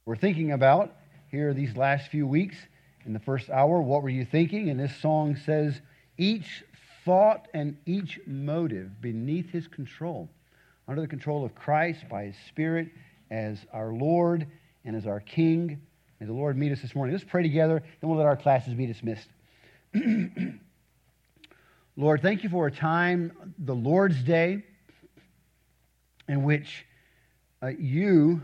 We're thinking about here these last few weeks in the first hour, what were you thinking? And this song says, each thought and each motive beneath his control, under the control of Christ by his Spirit as our Lord and as our King. May the Lord meet us this morning. Let's pray together, then we'll let our classes be dismissed. Lord, thank you for a time, the Lord's Day, in which you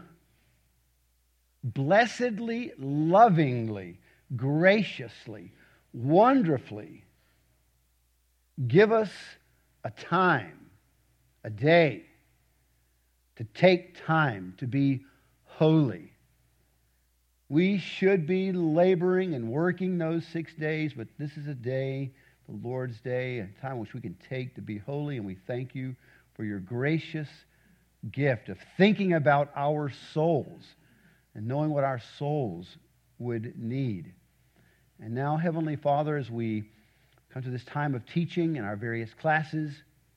blessedly, lovingly, graciously, wonderfully give us a time, a day, to take time to be holy. We should be laboring and working those 6 days, but this is a day, the Lord's Day, a time which we can take to be holy, and we thank you for your gracious gift of thinking about our souls and knowing what our souls would need. And now, Heavenly Father, as we come to this time of teaching in our various classes,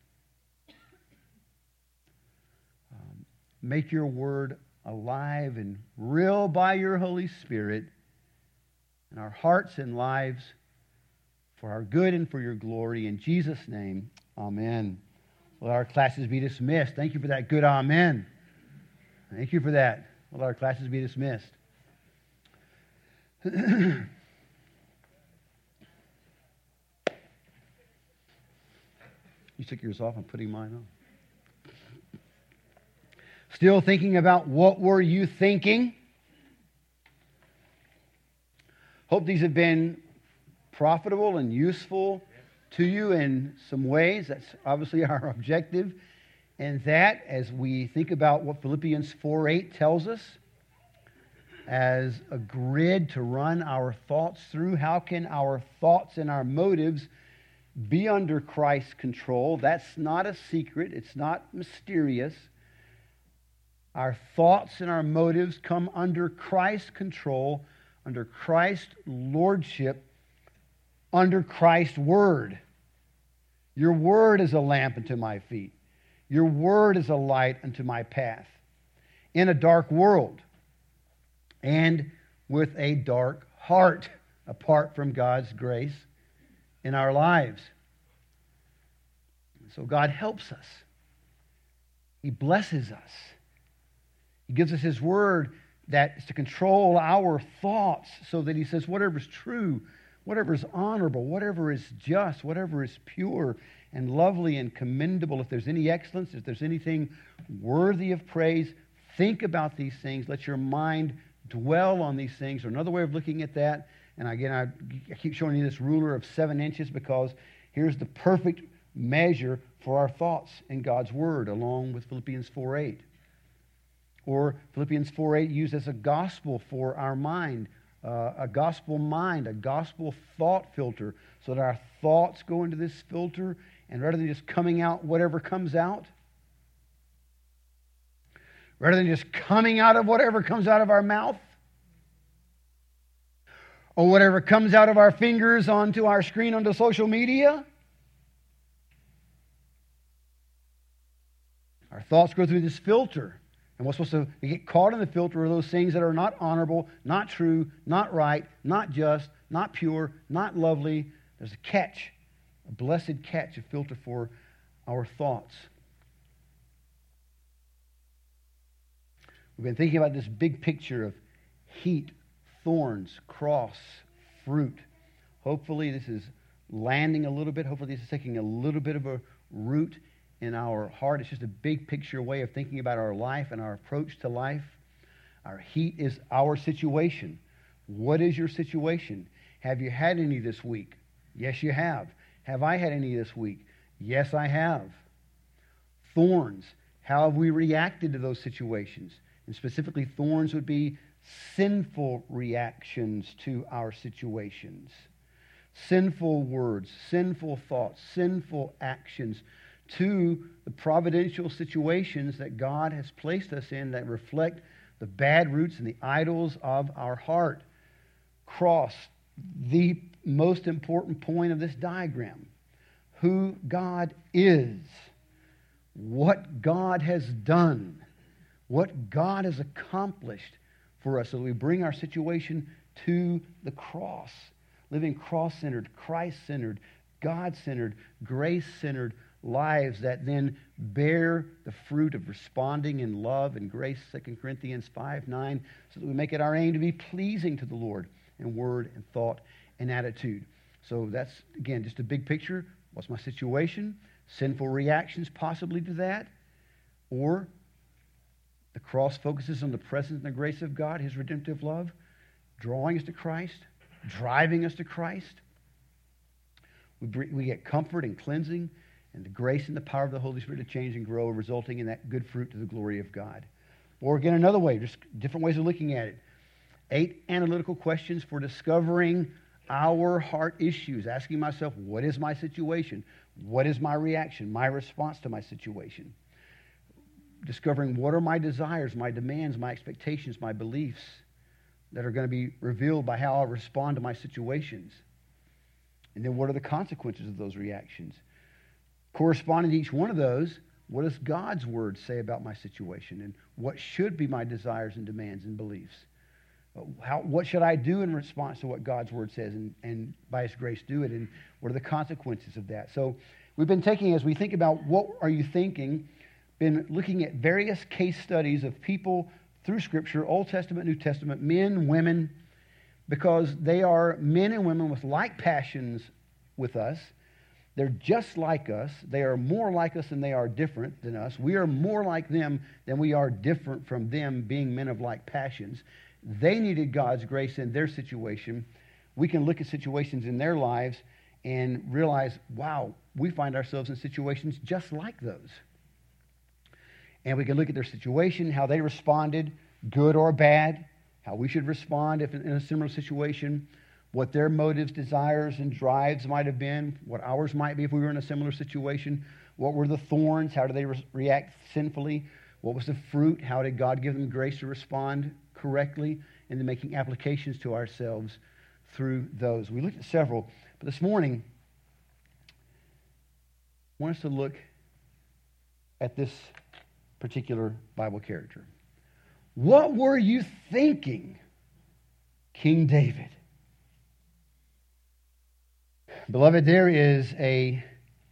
make your word alive and real by your Holy Spirit in our hearts and lives for our good and for your glory. In Jesus' name, amen. Let our classes be dismissed. Thank you for that good amen. Thank you for that. Let our classes be dismissed. You took yours off. I'm putting mine on. Still thinking about what were you thinking? Hope these have been profitable and useful to you in some ways. That's obviously our objective. And that, as we think about what Philippians 4:8 tells us, as a grid to run our thoughts through, how can our thoughts and our motives be under Christ's control? That's not a secret. It's not mysterious. Our thoughts and our motives come under Christ's control, under Christ's lordship, under Christ's word. Your word is a lamp unto my feet. Your word is a light unto my path. In a dark world and with a dark heart, apart from God's grace in our lives. So God helps us. He blesses us. He gives us His word that is to control our thoughts, so that He says whatever is true, whatever is honorable, whatever is just, whatever is pure and lovely and commendable, if there's any excellence, if there's anything worthy of praise, think about these things. Let your mind dwell on these things. Or another way of looking at that, and again, I keep showing you this ruler of 7 inches, because here's the perfect measure for our thoughts in God's word, along with Philippians 4:8. Or Philippians 4:8 used as a gospel for our mind, a gospel mind, a gospel thought filter, so that our thoughts go into this filter, and rather than just coming out whatever comes out, rather than just coming out of whatever comes out of our mouth, or whatever comes out of our fingers onto our screen, onto social media, our thoughts go through this filter. And what's supposed to get caught in the filter are those things that are not honorable, not true, not right, not just, not pure, not lovely. There's a catch, a blessed catch, a filter for our thoughts. We've been thinking about this big picture of heat, thorns, cross, fruit. Hopefully this is landing a little bit. Hopefully this is taking a little bit of a root in our heart. It's just a big picture way of thinking about our life and our approach to life. Our heat is our situation. What is your situation? Have you had any this week? Yes, you have. Have I had any this week? Yes, I have. Thorns. How have we reacted to those situations? And specifically, thorns would be sinful reactions to our situations. Sinful words, sinful thoughts, sinful actions to the providential situations that God has placed us in that reflect the bad roots and the idols of our heart. Cross, the most important point of this diagram. Who God is. What God has done. What God has accomplished. for us so that we bring our situation to the cross, living cross-centered, Christ-centered, God-centered, grace-centered lives that then bear the fruit of responding in love and grace, 2 Corinthians 5:9, so that we make it our aim to be pleasing to the Lord in word and thought and attitude. So that's, again, just a big picture. What's my situation? Sinful reactions possibly to that. Or the cross focuses on the presence and the grace of God, His redemptive love, drawing us to Christ, driving us to Christ. We get comfort and cleansing and the grace and the power of the Holy Spirit to change and grow, resulting in that good fruit to the glory of God. Or again, another way, just different ways of looking at it. 8 analytical questions for discovering our heart issues, asking myself, what is my situation? What is my reaction, my response to my situation? Discovering what are my desires, my demands, my expectations, my beliefs that are going to be revealed by how I respond to my situations. And then what are the consequences of those reactions? Corresponding to each one of those, what does God's Word say about my situation? And what should be my desires and demands and beliefs? What should I do in response to what God's Word says and by His grace do it? And what are the consequences of that? So we've been taking, as we think about what are you thinking, been looking at various case studies of people through Scripture, Old Testament, New Testament, men, women, because they are men and women with like passions with us. They're just like us. They are more like us than they are different than us. We are more like them than we are different from them, being men of like passions. They needed God's grace in their situation. We can look at situations in their lives and realize, wow, we find ourselves in situations just like those. And we can look at their situation, how they responded, good or bad, how we should respond if in a similar situation, what their motives, desires, and drives might have been, what ours might be if we were in a similar situation. What were the thorns? How did they react sinfully? What was the fruit? How did God give them grace to respond correctly? And then making applications to ourselves through those. We looked at several, but this morning, I want us to look at this particular Bible character. What were you thinking, King David? Beloved, there is a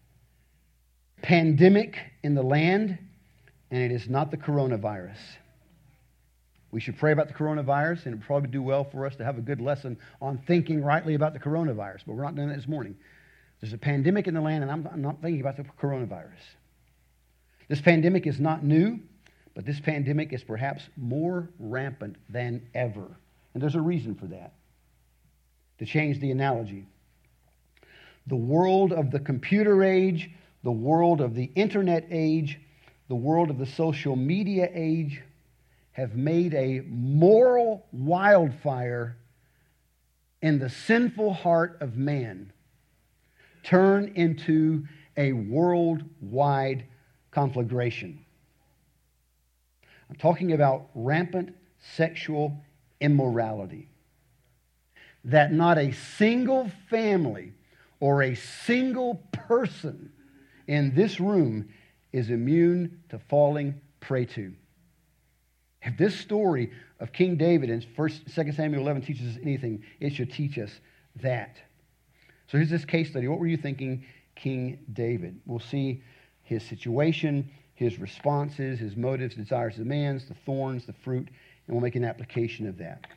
pandemic in the land, and it is not the coronavirus. We should pray about the coronavirus, and it would probably do well for us to have a good lesson on thinking rightly about the coronavirus, but we're not doing that this morning. There's a pandemic in the land, and I'm not thinking about the coronavirus. This pandemic is not new, but this pandemic is perhaps more rampant than ever. And there's a reason for that. To change the analogy, the world of the computer age, the world of the internet age, the world of the social media age have made a moral wildfire in the sinful heart of man turn into a worldwide conflagration. I'm talking about rampant sexual immorality. That not a single family or a single person in this room is immune to falling prey to. If this story of King David in 2 Samuel 11 teaches us anything, it should teach us that. So here's this case study. What were you thinking, King David? We'll see his situation, his responses, his motives, desires, demands, the thorns, the fruit, and we'll make an application of that.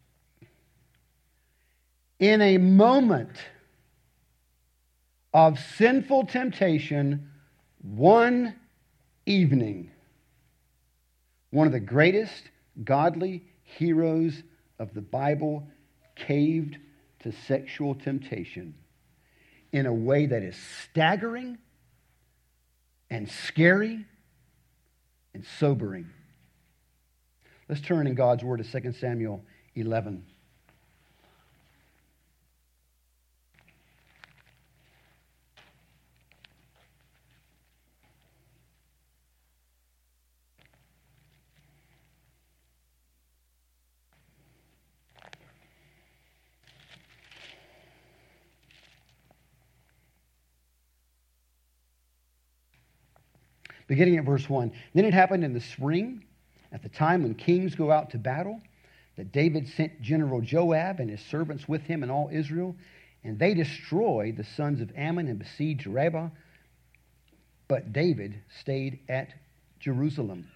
In a moment of sinful temptation, one evening, one of the greatest godly heroes of the Bible caved to sexual temptation in a way that is staggering and scary and sobering. Let's turn in God's Word to 2 Samuel 11. Beginning at verse 1. Then it happened in the spring, at the time when kings go out to battle, that David sent General Joab and his servants with him and all Israel, and they destroyed the sons of Ammon and besieged Rabbah. But David stayed at Jerusalem.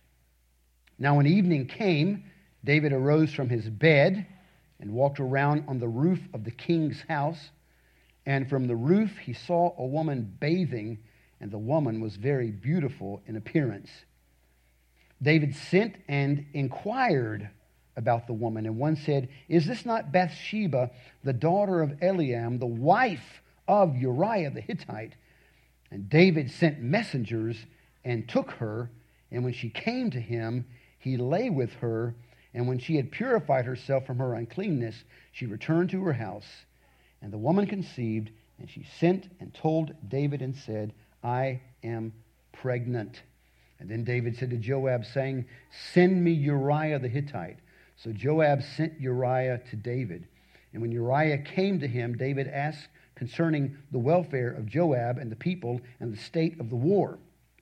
Now when evening came, David arose from his bed and walked around on the roof of the king's house. And from the roof he saw a woman bathing, and the woman was very beautiful in appearance. David sent and inquired about the woman, and one said, "Is this not Bathsheba, the daughter of Eliam, the wife of Uriah the Hittite?" And David sent messengers and took her, and when she came to him, he lay with her, and when she had purified herself from her uncleanness, she returned to her house. And the woman conceived, and she sent and told David and said, "I am pregnant." And then David said to Joab, saying, "Send me Uriah the Hittite." So Joab sent Uriah to David. And when Uriah came to him, David asked concerning the welfare of Joab and the people and the state of the war.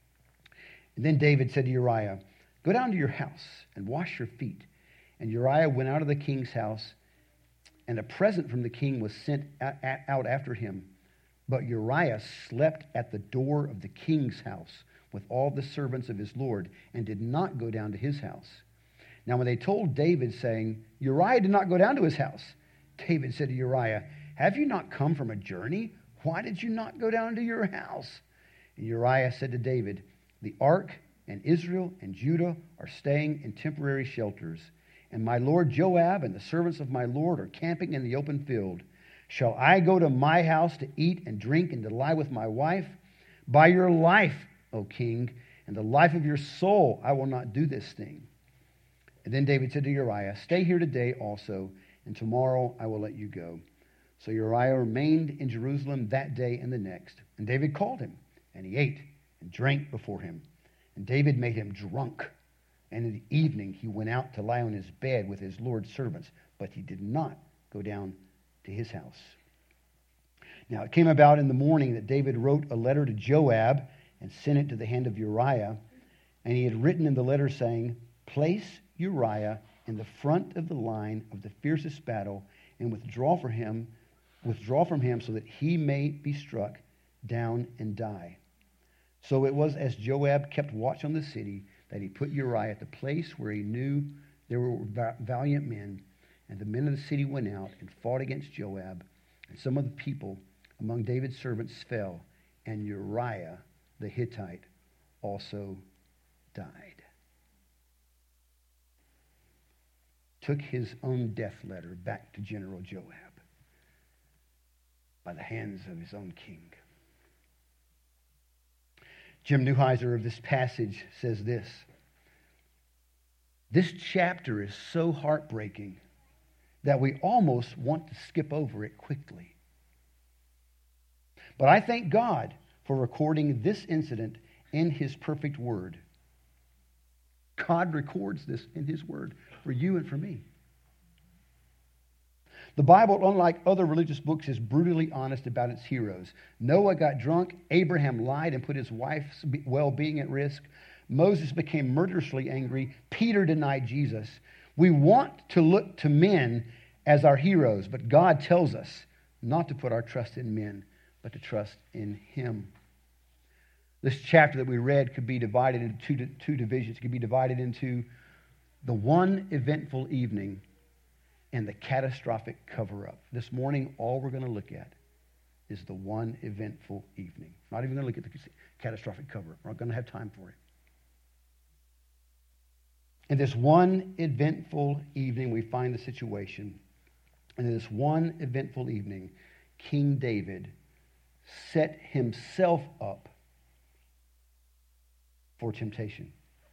And then David said to Uriah, "Go down to your house and wash your feet." And Uriah went out of the king's house, and a present from the king was sent out after him. But Uriah slept at the door of the king's house with all the servants of his lord, and did not go down to his house. Now when they told David, saying, "Uriah did not go down to his house," David said to Uriah, "Have you not come from a journey? Why did you not go down to your house?" And Uriah said to David, "The ark and Israel and Judah are staying in temporary shelters, and my lord Joab and the servants of my lord are camping in the open field. Shall I go to my house to eat and drink and to lie with my wife? By your life, O king, and the life of your soul, I will not do this thing." And then David said to Uriah, "Stay here today also, and tomorrow I will let you go." So Uriah remained in Jerusalem that day and the next. And David called him, and he ate and drank before him. And David made him drunk. And in the evening he went out to lie on his bed with his lord's servants, but he did not go down to his house. Now it came about in the morning that David wrote a letter to Joab and sent it to the hand of Uriah. And he had written in the letter saying, "Place Uriah in the front of the line of the fiercest battle, and withdraw from him so that he may be struck down and die." So it was as Joab kept watch on the city that he put Uriah at the place where he knew there were valiant men. And the men of the city went out and fought against Joab. And some of the people among David's servants fell, and Uriah the Hittite also died. Took his own death letter back to General Joab by the hands of his own king. Jim Neuheiser of this passage says this: "This chapter is so heartbreaking that we almost want to skip over it quickly. But I thank God for recording this incident in His perfect word." God records this in His word for you and for me. The Bible, unlike other religious books, is brutally honest about its heroes. Noah got drunk. Abraham lied and put his wife's well-being at risk. Moses became murderously angry. Peter denied Jesus. We want to look to men as our heroes, but God tells us not to put our trust in men, but to trust in Him. This chapter that we read could be divided into two divisions. It could be divided into the one eventful evening and the catastrophic cover-up. This morning, all we're going to look at is the one eventful evening. Not even going to look at the catastrophic cover-up. We're not going to have time for it. In this one eventful evening, we find the situation. And in this one eventful evening, King David set himself up for temptation.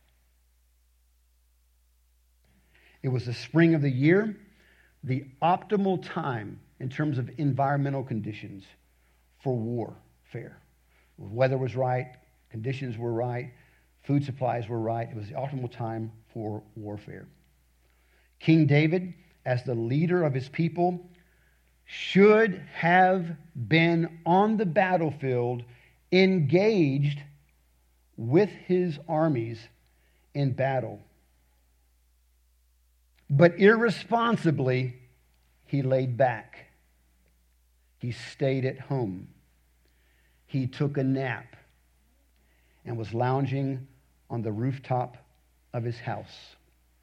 It was the spring of the year, the optimal time in terms of environmental conditions for warfare. Weather was right, conditions were right, food supplies were right. It was the optimal time for warfare. King David, as the leader of his people, should have been on the battlefield, engaged with his armies in battle. But irresponsibly, he laid back. He stayed at home. He took a nap and was lounging on the rooftop of his house.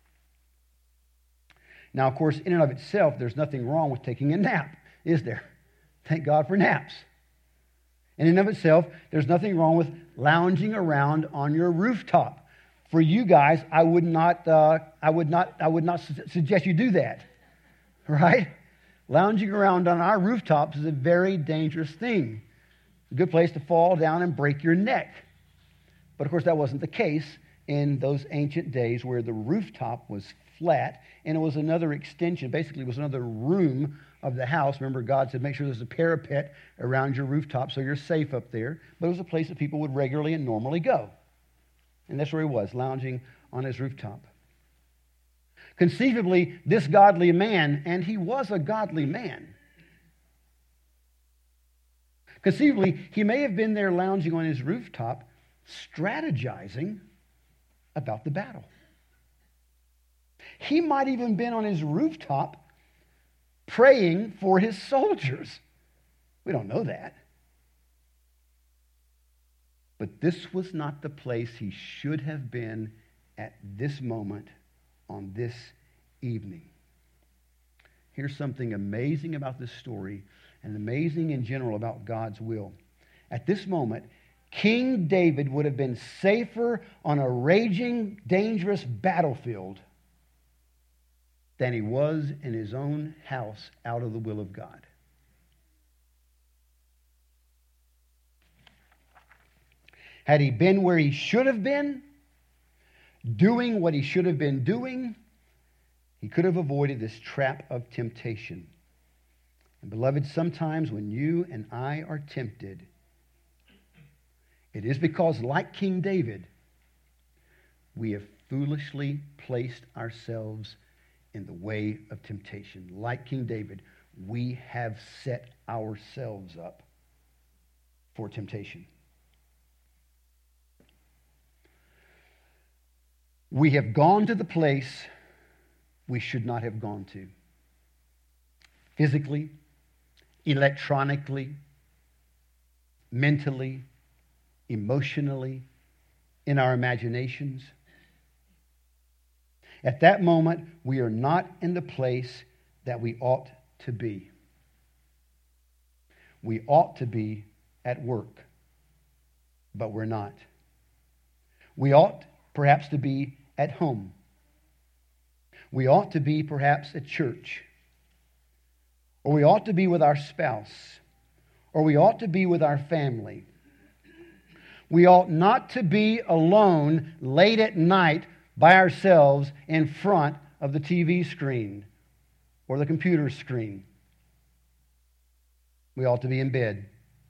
Now, of course, in and of itself, there's nothing wrong with taking a nap, is there? Thank God for naps. In and of itself, there's nothing wrong with lounging around on your rooftop. For you guys, I would not suggest you do that, right? Lounging around on our rooftops is a very dangerous thing. A good place to fall down and break your neck. But of course, that wasn't the case in those ancient days where the rooftop was flat and it was another extension. Basically, it was another room of the house. Remember, God said, make sure there's a parapet around your rooftop so you're safe up there. But it was a place that people would regularly and normally go. And that's where he was, lounging on his rooftop. Conceivably, this godly man, and he was a godly man, conceivably, he may have been there lounging on his rooftop, strategizing about the battle. He might even been on his rooftop praying for his soldiers. We don't know that. But this was not the place he should have been at this moment on this evening. Here's something amazing about this story and amazing in general about God's will. At this moment, King David would have been safer on a raging, dangerous battlefield than he was in his own house out of the will of God. Had he been where he should have been, doing what he should have been doing, he could have avoided this trap of temptation. And beloved, sometimes when you and I are tempted, it is because, like King David, we have foolishly placed ourselves in the way of temptation. Like King David, we have set ourselves up for temptation. We have gone to the place we should not have gone to. Physically, electronically, mentally, emotionally, in our imaginations. At that moment, we are not in the place that we ought to be. We ought to be at work, but we're not. We ought perhaps to be at home. We ought to be perhaps at church. Or we ought to be with our spouse. Or we ought to be with our family. We ought not to be alone late at night by ourselves in front of the TV screen or the computer screen. We ought to be in bed.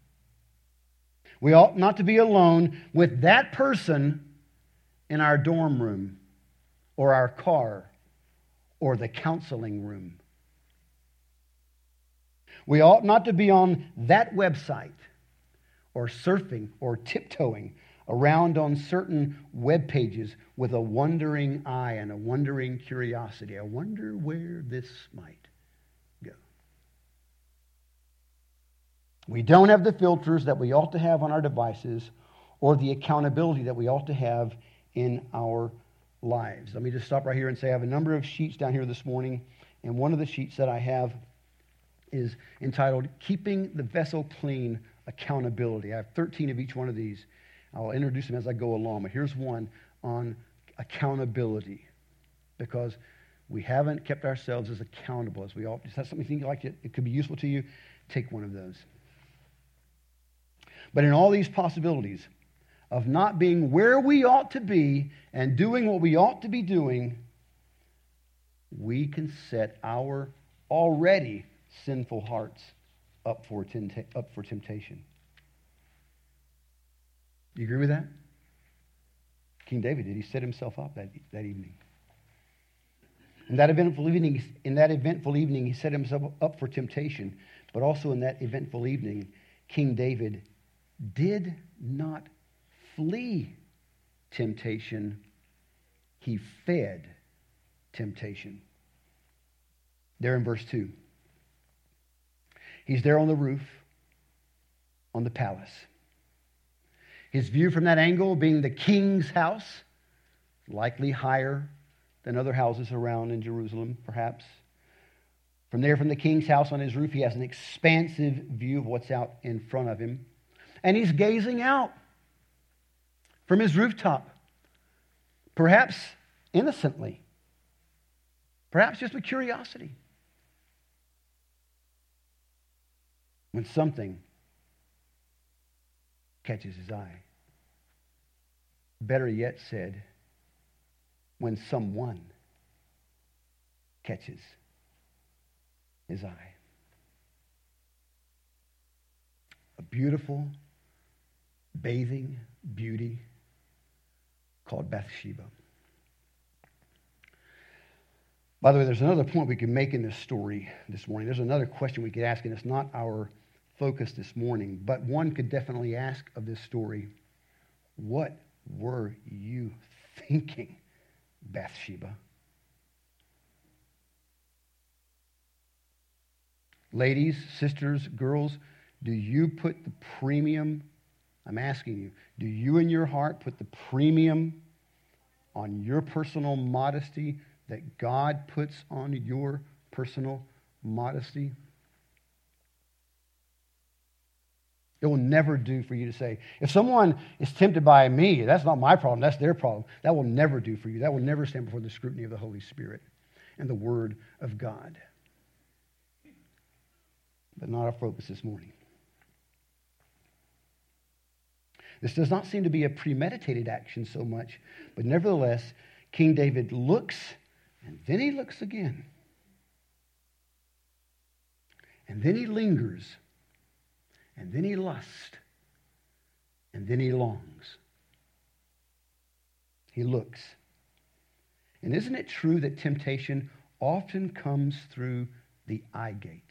We ought not to be alone with that person in our dorm room or our car or the counseling room. We ought not to be on that website or surfing or tiptoeing around on certain web pages with a wondering eye and a wondering curiosity. I wonder where this might go. We don't have the filters that we ought to have on our devices or the accountability that we ought to have in our lives. Let me just stop right here and say I have a number of sheets down here this morning, and one of the sheets that I have is entitled Keeping the Vessel Clean, Accountability. I have 13 of each one of these. I'll introduce them as I go along, but here's one on accountability, because we haven't kept ourselves as accountable as we ought. Is that something you think like it could be useful to you? Take one of those. But in all these possibilities of not being where we ought to be and doing what we ought to be doing, we can set our already sinful hearts up for temptation. Do you agree with that? King David did. He set himself up that evening. In that eventful evening, he set himself up for temptation. But also in that eventful evening, King David did not flee temptation. He fed temptation. there in verse 2. He's there on the roof, on the palace. His view from that angle being the king's house, likely higher than other houses around in Jerusalem, perhaps. From there, from the king's house on his roof, he has an expansive view of what's out in front of him. And he's gazing out from his rooftop, perhaps innocently, perhaps just with curiosity, when something catches his eye. Better yet said, when someone catches his eye. A beautiful, bathing beauty called Bathsheba. By the way, there's another point we can make in this story this morning. There's another question we could ask, and it's not our focus this morning, but one could definitely ask of this story. What were you thinking, Bathsheba? Ladies, sisters, girls, do you put the premium, I'm asking you, do you in your heart put the premium on your personal modesty that God puts on your personal modesty? It will never do for you to say, if someone is tempted by me, that's not my problem, that's their problem. That will never do for you. That will never stand before the scrutiny of the Holy Spirit and the Word of God. But not our focus this morning. This does not seem to be a premeditated action so much, but nevertheless, King David looks, and then he looks again. And then he lingers, and then he lusts, and then he longs. He looks. And isn't it true that temptation often comes through the eye gates?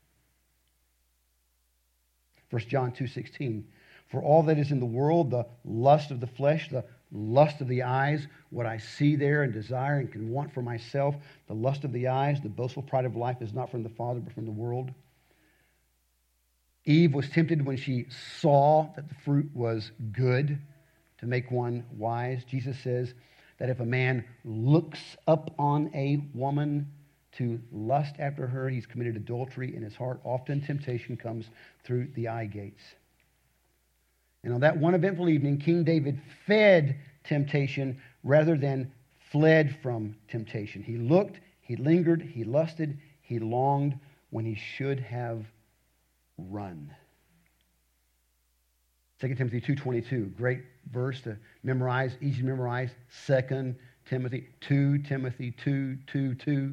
1 John 2:16, for all that is in the world, the lust of the flesh, the lust of the eyes, what I see there and desire and can want for myself, the lust of the eyes, the boastful pride of life is not from the Father but from the world. Eve was tempted when she saw that the fruit was good to make one wise. Jesus says that if a man looks up on a woman to lust after her, he's committed adultery in his heart. Often temptation comes through the eye gates. And on that one eventful evening, King David fed temptation rather than fled from temptation. He looked, he lingered, he lusted, he longed when he should have run. 2 Timothy 2:22, great verse to memorize, easy to memorize. 2 Timothy 2:2.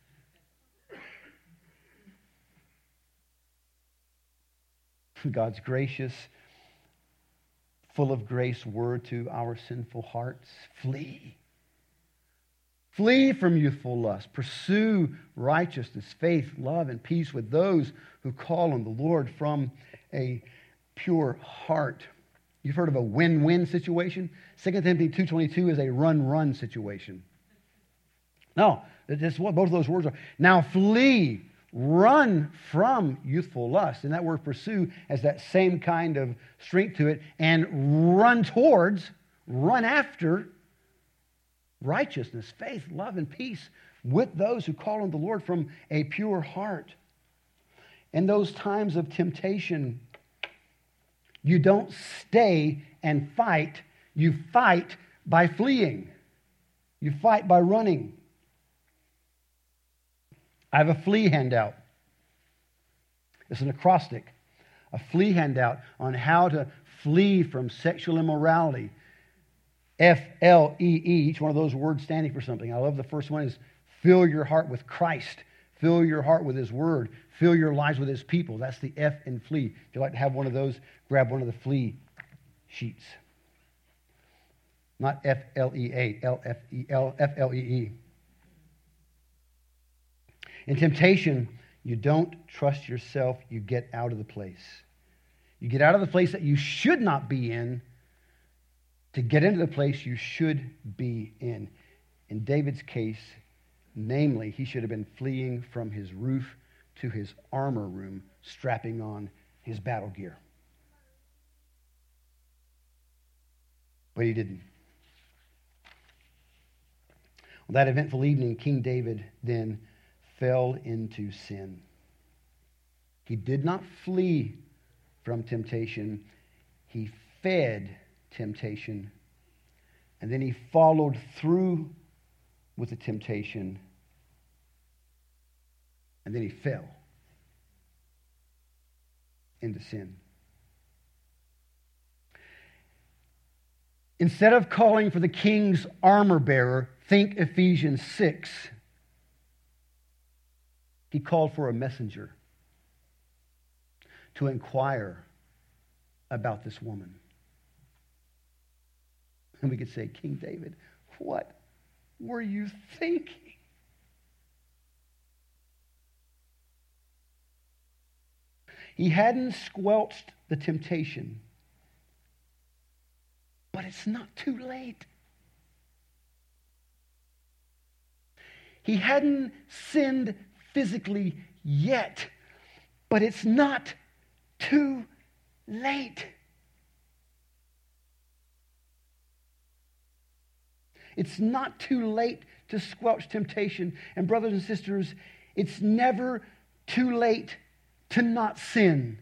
God's gracious, full of grace word to our sinful hearts. Flee. Flee from youthful lust. Pursue righteousness, faith, love, and peace with those who call on the Lord from a pure heart. You've heard of a win-win situation? 2 Timothy 2:22 is a run-run situation. No, that's what both of those words are. Now flee. Run from youthful lust. And that word pursue has that same kind of strength to it. And run after righteousness, faith, love, and peace with those who call on the Lord from a pure heart. In those times of temptation, you don't stay and fight. You fight by fleeing. You fight by running. I have a flea handout. It's an acrostic. A flea handout on how to flee from sexual immorality. F-L-E-E, each one of those words standing for something. I love the first one is fill your heart with Christ. Fill your heart with His Word. Fill your lives with His people. That's the F in flee. If you'd like to have one of those, grab one of the flea sheets. Not F-L-E-A, F-L-E-E. In temptation, you don't trust yourself. You get out of the place. You get out of the place that you should not be in to get into the place you should be in. In David's case, Namely, he should have been fleeing from his roof to his armor room, strapping on his battle gear. But he didn't. On that eventful evening, King David then fell into sin. He did not flee from temptation. He fed temptation. And then he followed through with the temptation. And then he fell into sin. Instead of calling for the king's armor bearer, think Ephesians 6, he called for a messenger to inquire about this woman. And we could say, King David, what were you thinking? He hadn't squelched the temptation, but it's not too late. He hadn't sinned physically yet, but it's not too late. It's not too late to squelch temptation. And brothers and sisters, it's never too late to not sin.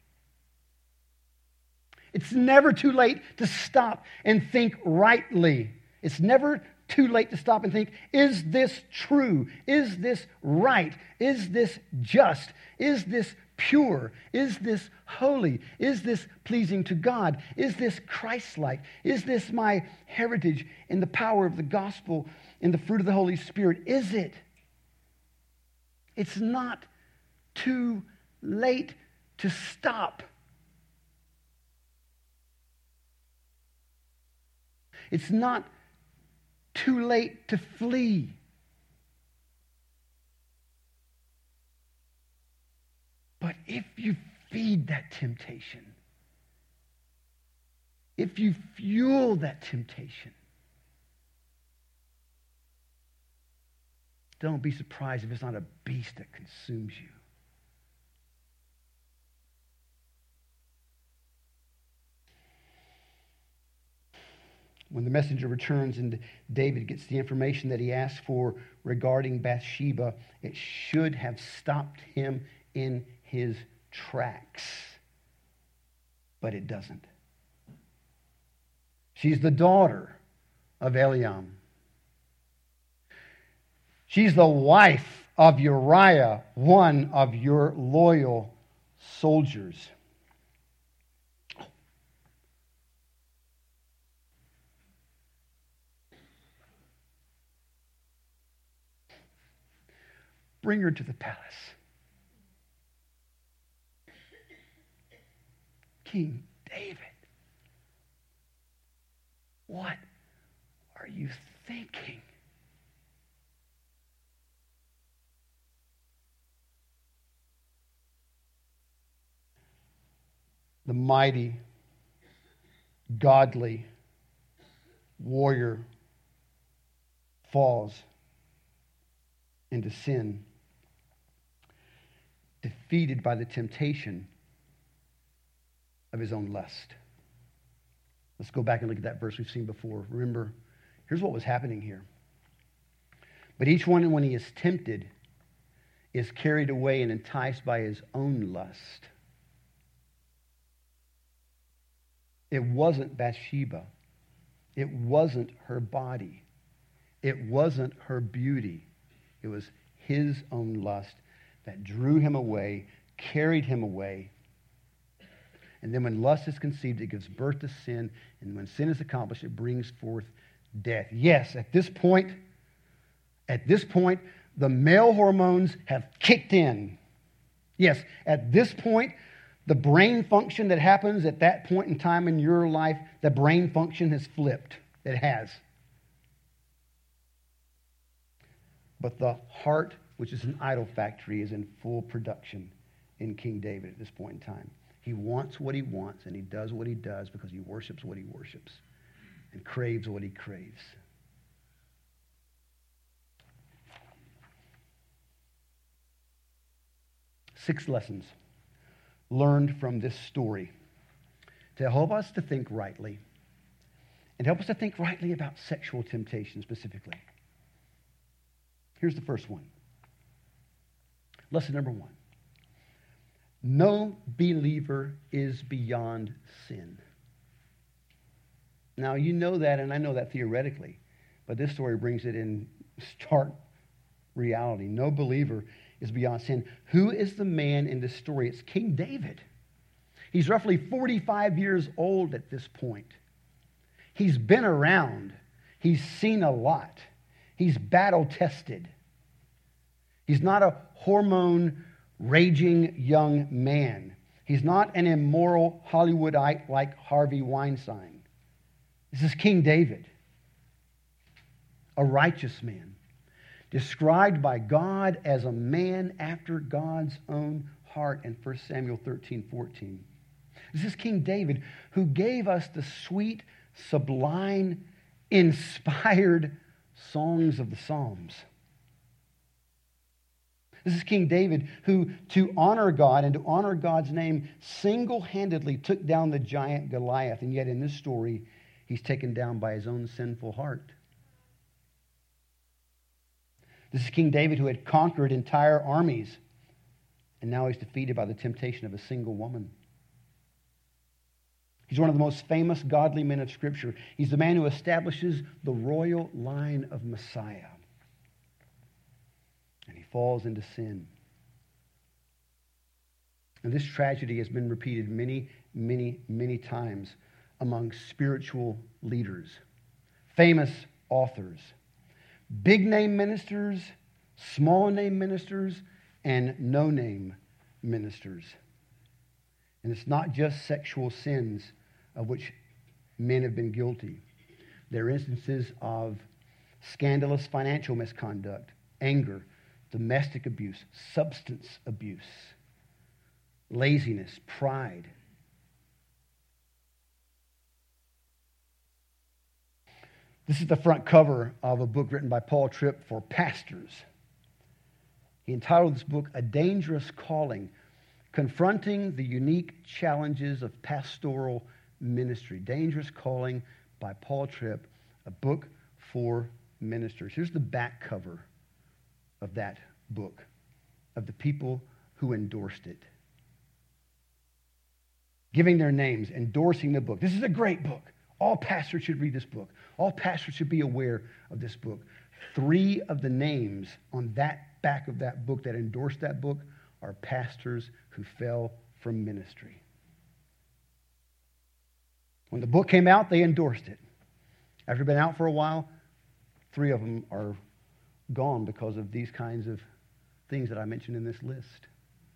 It's never too late to stop and think rightly. It's never too late to stop and think, is this true? Is this right? Is this just? Is this pure? Is this holy? Is this pleasing to God? Is this Christ-like? Is this my heritage in the power of the gospel, in the fruit of the Holy Spirit? Is it? It's not too late to stop. It's not too late to flee. But if you feed that temptation, if you fuel that temptation, don't be surprised if it's not a beast that consumes you. When the messenger returns and David gets the information that he asked for regarding Bathsheba, it should have stopped him in his tracks. But it doesn't. She's the daughter of Eliam. She's the wife of Uriah, one of your loyal soldiers. Bring her to the palace. King David, what are you thinking? The mighty, godly warrior falls into sin, defeated by the temptation of his own lust. Let's go back and look at that verse we've seen before. Remember, here's what was happening here. But each one, when he is tempted, is carried away and enticed by his own lust. It wasn't Bathsheba. It wasn't her body. It wasn't her beauty. It was his own lust that drew him away, carried him away. And then when lust is conceived, it gives birth to sin. And when sin is accomplished, it brings forth death. Yes, at this point, the male hormones have kicked in. Yes, at this point, the brain function that happens at that point in time in your life, the brain function has flipped. It has. But the heart, which is an idol factory, is in full production in King David at this point in time. He wants what he wants, and he does what he does because he worships what he worships and craves what he craves. 6 lessons learned from this story to help us to think rightly and help us to think rightly about sexual temptation specifically. Here's the first one. Lesson number 1. No believer is beyond sin. Now, you know that, and I know that theoretically, but this story brings it in stark reality. No believer is beyond sin. Who is the man in this story? It's King David. He's roughly 45 years old at this point. He's been around. He's seen a lot. He's battle-tested. He's not a hormone-raging young man. He's not an immoral Hollywoodite like Harvey Weinstein. This is King David, a righteous man, described by God as a man after God's own heart in 1 Samuel 13:14. This is King David who gave us the sweet, sublime, inspired songs of the Psalms. This is King David who, to honor God and to honor God's name, single-handedly took down the giant Goliath. And yet in this story, he's taken down by his own sinful heart. This is King David who had conquered entire armies, and now he's defeated by the temptation of a single woman. He's one of the most famous godly men of Scripture. He's the man who establishes the royal line of Messiah. And he falls into sin. And this tragedy has been repeated many, many, many times among spiritual leaders, famous authors, big-name ministers, small-name ministers, and no-name ministers. And it's not just sexual sins of which men have been guilty. There are instances of scandalous financial misconduct, anger, domestic abuse, substance abuse, laziness, pride. This is the front cover of a book written by Paul Tripp for pastors. He entitled this book, A Dangerous Calling, Confronting the Unique Challenges of Pastoral Ministry. Dangerous Calling by Paul Tripp, a book for ministers. Here's the back cover of that book, of the people who endorsed it. Giving their names, endorsing the book. This is a great book. All pastors should read this book. All pastors should be aware of this book. 3 of the names on that back of that book that endorsed that book are pastors who fell from ministry. When the book came out, they endorsed it. After it's been out for a while, 3 of them are gone because of these kinds of things that I mentioned in this list.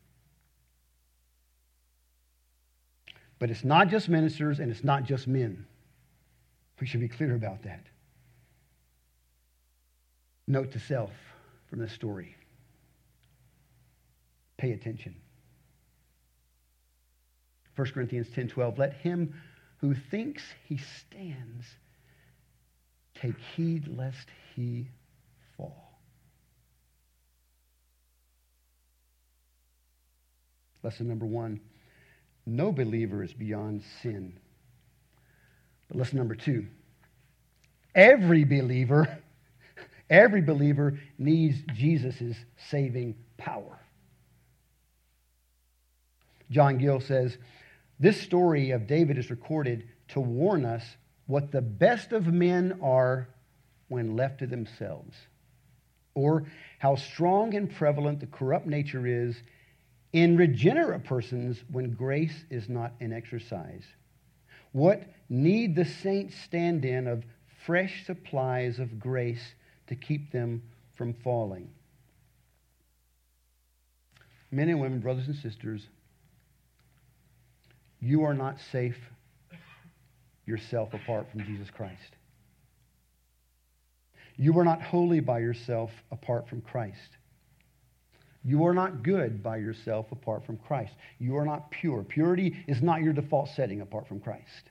But it's not just ministers and it's not just men. We should be clear about that. Note to self from this story. Pay attention. 1 Corinthians 10:12, let him who thinks he stands take heed lest he fall. Lesson number 1, no believer is beyond sin. But lesson number 2, every believer needs Jesus' saving power. John Gill says, this story of David is recorded to warn us what the best of men are when left to themselves, or how strong and prevalent the corrupt nature is in regenerate persons when grace is not in exercise. What need the saints stand in of fresh supplies of grace to keep them from falling? Men and women, brothers and sisters, you are not safe yourself apart from Jesus Christ. You are not holy by yourself apart from Christ. You are not good by yourself apart from Christ. You are not pure. Purity is not your default setting apart from Christ.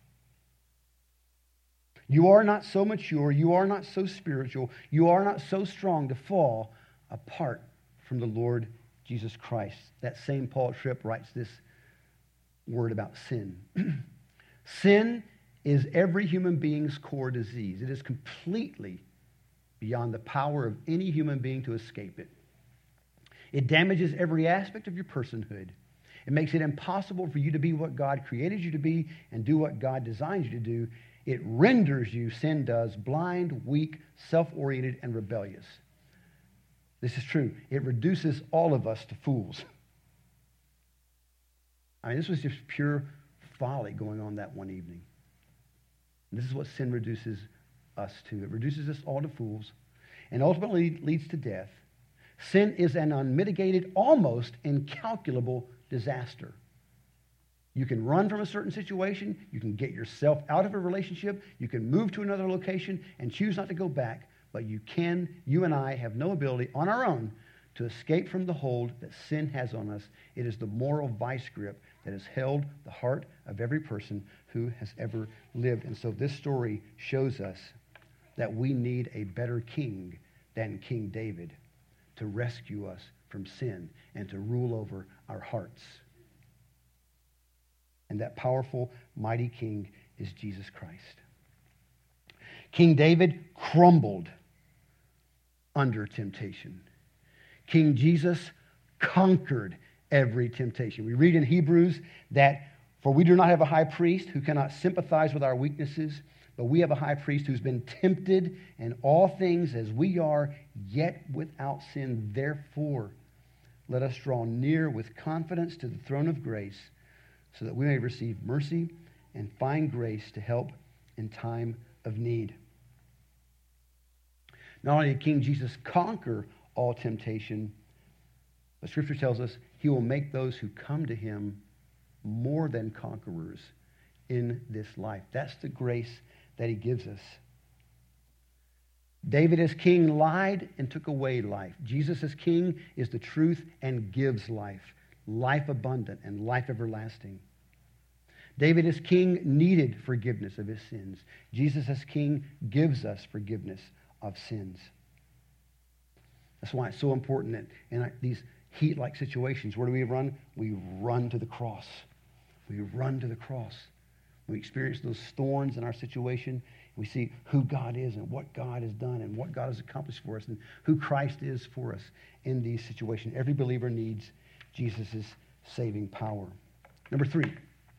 You are not so mature. You are not so spiritual. You are not so strong to fall apart from the Lord Jesus Christ. That same Paul Tripp writes this word about sin. Sin is every human being's core disease. It is completely beyond the power of any human being to escape it. It damages every aspect of your personhood. It makes it impossible for you to be what God created you to be and do what God designed you to do. It renders you, sin does, blind, weak, self-oriented, and rebellious. This is true. It reduces all of us to fools. I mean, this was just pure folly going on that one evening. And this is what sin reduces us to. It reduces us all to fools and ultimately leads to death. Sin is an unmitigated, almost incalculable disaster. You can run from a certain situation. You can get yourself out of a relationship. You can move to another location and choose not to go back. But you and I have no ability on our own to escape from the hold that sin has on us. It is the moral vice grip that has held the heart of every person who has ever lived. And so this story shows us that we need a better king than King David to rescue us from sin and to rule over our hearts. And that powerful, mighty king is Jesus Christ. King David crumbled under temptation. King Jesus conquered every temptation. We read in Hebrews that, for we do not have a high priest who cannot sympathize with our weaknesses, but we have a high priest who's been tempted in all things as we are, yet without sin. Therefore, let us draw near with confidence to the throne of grace so that we may receive mercy and find grace to help in time of need. Not only did King Jesus conquer all temptation, but Scripture tells us he will make those who come to him more than conquerors in this life. That's the grace that he gives us. David as king lied and took away life. Jesus as king is the truth and gives life, life abundant and life everlasting. David as king needed forgiveness of his sins. Jesus as king gives us forgiveness of sins. That's why it's so important that in these heat-like situations, where do we run? We run to the cross. We run to the cross. We experience those thorns in our situation. We see who God is and what God has done and what God has accomplished for us and who Christ is for us in these situations. Every believer needs Jesus' saving power. Number 3,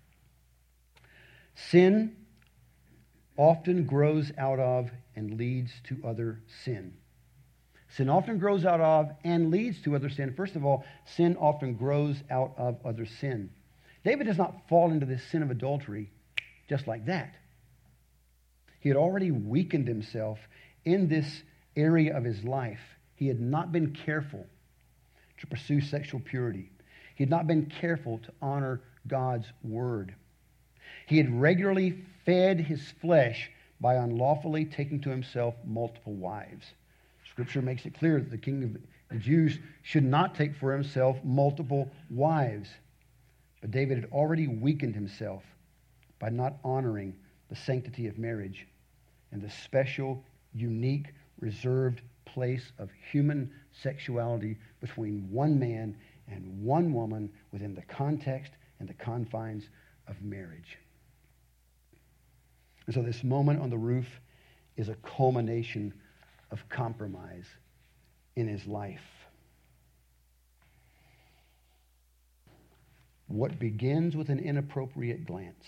sin often grows out of and leads to other sin. Sin often grows out of and leads to other sin. First of all, sin often grows out of other sin. David does not fall into this sin of adultery just like that. He had already weakened himself in this area of his life. He had not been careful to pursue sexual purity. He had not been careful to honor God's word. He had regularly fed his flesh by unlawfully taking to himself multiple wives. Scripture makes it clear that the king of the Jews should not take for himself multiple wives. But David had already weakened himself by not honoring the sanctity of marriage and the special, unique, reserved place of human sexuality between one man and one woman within the context and the confines of marriage. And so this moment on the roof is a culmination of compromise in his life. What begins with an inappropriate glance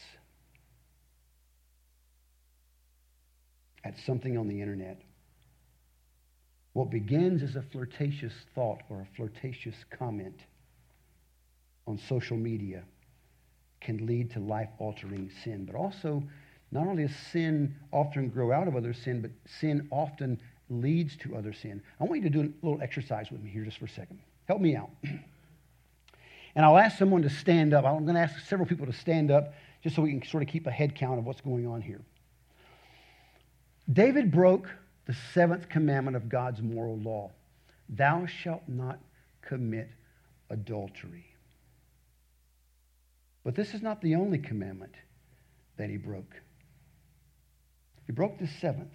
at something on the internet, what begins as a flirtatious thought or a flirtatious comment on social media can lead to life-altering sin. But also, not only does sin often grow out of other sin, but sin often leads to other sin. I want you to do a little exercise with me here just for a second. Help me out. And I'll ask someone to stand up. I'm going to ask several people to stand up just so we can sort of keep a head count of what's going on here. David broke the 7th commandment of God's moral law. Thou shalt not commit adultery. But this is not the only commandment that he broke. He broke the 7th.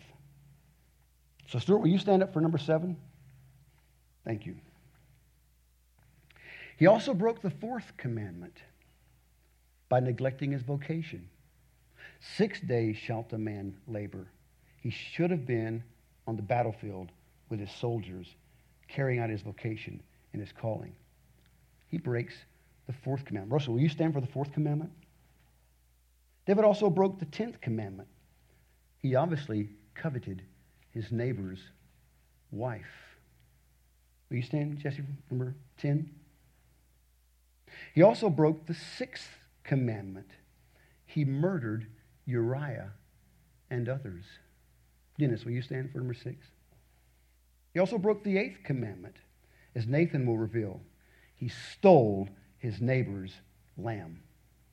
So Stuart, will you stand up for number 7? Thank you. He also broke the fourth commandment by neglecting his vocation. 6 days shalt a man labor. He should have been on the battlefield with his soldiers, carrying out his vocation and his calling. He breaks the fourth commandment. Russell, will you stand for the fourth commandment? David also broke the 10th commandment. He obviously coveted his neighbor's wife. Will you stand, Jesse, number 10? He also broke the 6th commandment. He murdered Uriah and others. Dennis, will you stand for number 6? He also broke the 8th commandment, as Nathan will reveal. He stole his neighbor's lamb.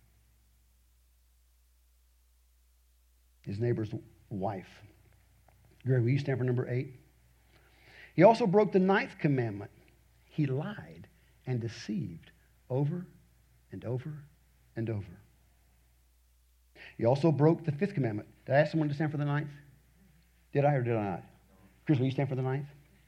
His neighbor's wife. Greg, will you stand for number 8? He also broke the 9th commandment. He lied and deceived over and over and over. He also broke the 5th commandment. Did I ask someone to stand for the 9th? Did I or did I not? Chris, will you stand for the 9th?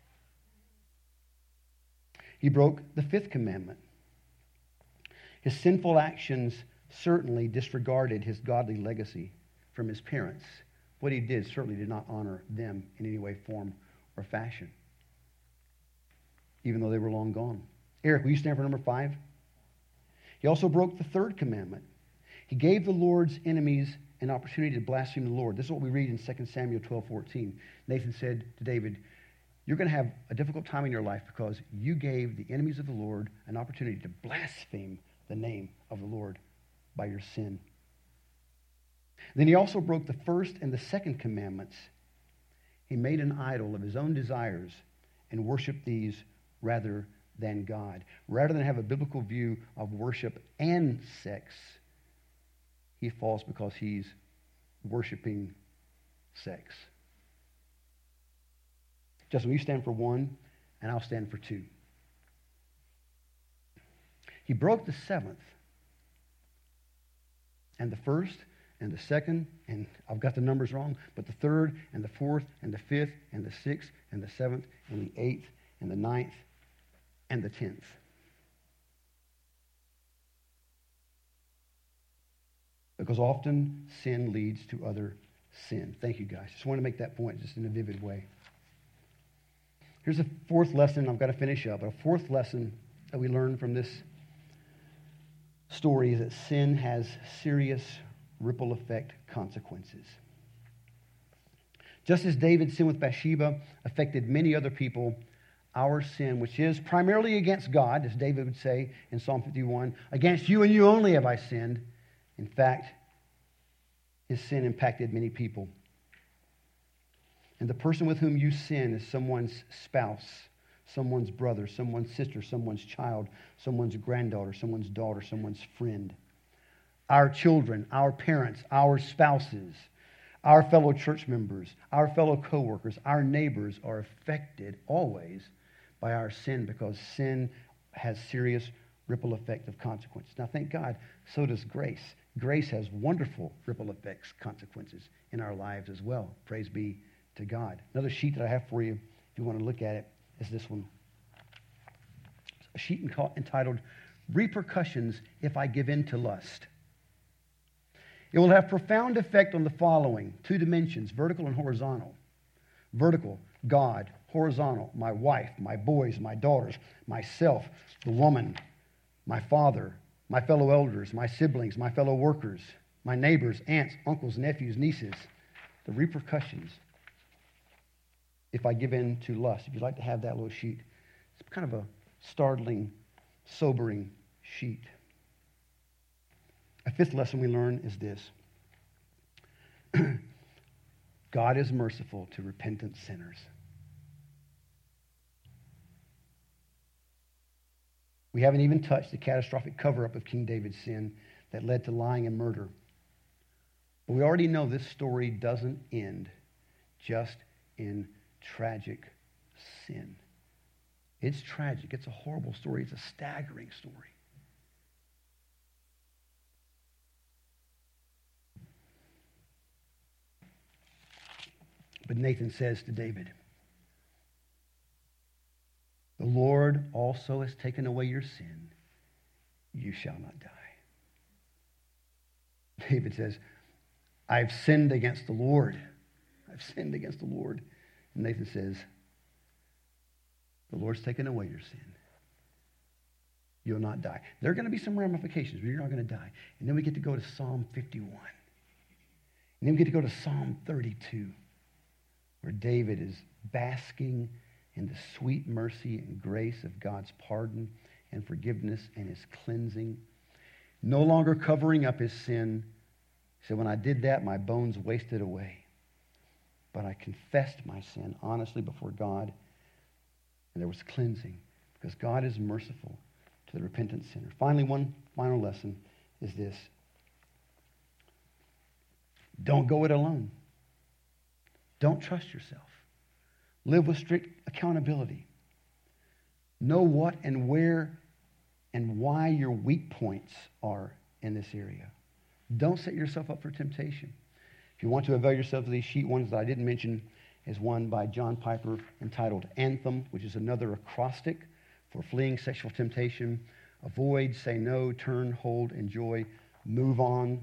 He broke the 5th commandment. His sinful actions certainly disregarded his godly legacy from his parents. What he did certainly did not honor them in any way, form, or fashion, even though they were long gone. Eric, will you stand for number 5? He also broke the 3rd commandment. He gave the Lord's enemies an opportunity to blaspheme the Lord. This is what we read in 2 Samuel 12:14. Nathan said to David, you're going to have a difficult time in your life because you gave the enemies of the Lord an opportunity to blaspheme the name of the Lord by your sin. Then he also broke the 1st and the 2nd commandments. He made an idol of his own desires and worshiped these rather than God. Rather than have a biblical view of worship and sex, he falls because he's worshiping sex. Justin, will you stand for 1, and I'll stand for 2. He broke the 7th, and the 1st, and the 2nd, and I've got the numbers wrong, but the 3rd, and the 4th, and the 5th, and the 6th, and the 7th, and the 8th, and the 9th, and the 10th. Because often sin leads to other sin. Thank you, guys. Just want to make that point just in a vivid way. Here's a 4th lesson I've got to finish up. A 4th lesson that we learn from this story is that sin has serious ripple effect consequences. Just as David's sin with Bathsheba affected many other people, our sin, which is primarily against God, as David would say in Psalm 51, against you and you only have I sinned. In fact, his sin impacted many people. And the person with whom you sin is someone's spouse, someone's brother, someone's sister, someone's child, someone's granddaughter, someone's daughter, someone's friend. Our children, our parents, our spouses, our fellow church members, our fellow co-workers, our neighbors are affected always by our sin because sin has serious ripple effect of consequences. Now, thank God, so does grace. Grace has wonderful ripple effects, consequences in our lives as well. Praise be to God. Another sheet that I have for you, if you want to look at it, is this one. A sheet entitled, Repercussions If I Give In to Lust. It will have profound effect on the following 2 dimensions, vertical and horizontal. Vertical, God. Horizontal, my wife, my boys, my daughters, myself, the woman, my father, my fellow elders, my siblings, my fellow workers, my neighbors, aunts, uncles, nephews, nieces. The repercussions if I give in to lust. If you'd like to have that little sheet, it's kind of a startling, sobering sheet. A 5th lesson we learn is this. God is merciful to repentant sinners. We haven't even touched the catastrophic cover-up of King David's sin that led to lying and murder. But we already know this story doesn't end just in tragic sin. It's tragic. It's a horrible story. It's a staggering story. But Nathan says to David, the Lord also has taken away your sin. you shall not die. David says, I've sinned against the Lord. I've sinned against the Lord. And Nathan says, the Lord's taken away your sin. You'll not die. There are going to be some ramifications, but you're not going to die. And then we get to go to Psalm 51. And then we get to go to Psalm 32, where David is basking in the sweet mercy and grace of God's pardon and forgiveness and his cleansing. No longer covering up his sin. He said, when I did that, my bones wasted away. But I confessed my sin honestly before God, and there was cleansing, because God is merciful to the repentant sinner. Finally, one final lesson is this. Don't go it alone. Don't trust yourself. Live with strict accountability. Know what and where and why your weak points are in this area. Don't set yourself up for temptation. If you want to avail yourself of these sheet ones that I didn't mention, is one by John Piper entitled Anthem, which is another acrostic for fleeing sexual temptation. Avoid, say no, turn, hold, enjoy, move on.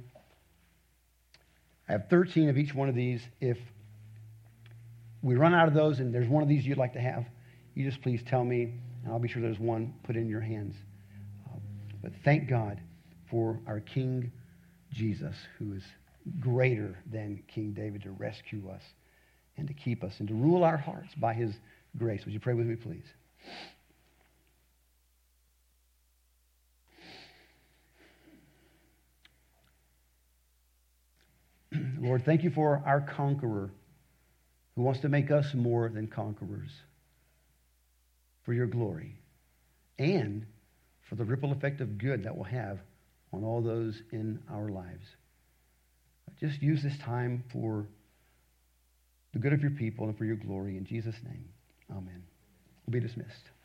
I have 13 of each one of these. If we run out of those and there's one of these you'd like to have, you just please tell me, and I'll be sure there's one put in your hands. But thank God for our King Jesus, who is greater than King David, to rescue us and to keep us and to rule our hearts by his grace. Would you pray with me, please? Lord, thank you for our conqueror who wants to make us more than conquerors for your glory and for the ripple effect of good that will have on all those in our lives. Just use this time for the good of your people and for your glory. In Jesus' name, amen. We'll be dismissed.